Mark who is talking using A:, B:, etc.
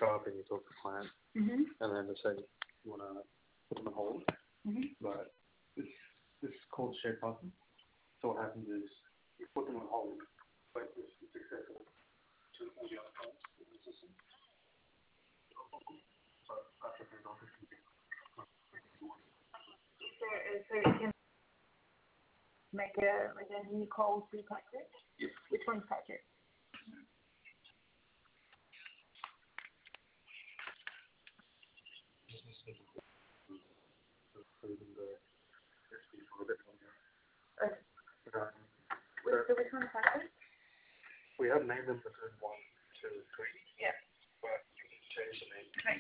A: show up and you talk to the client, and then they say you want to put them on hold, but this is called shared parking. So what happens is you put them on hold, but it's accessible to all the other calls in the system. So after the office, you can
B: So you can make a new call to Patrick?
A: Yes.
B: Which one's Patrick? So which one's Patrick?
A: We have named them between 1, 2, 3.
B: Yeah.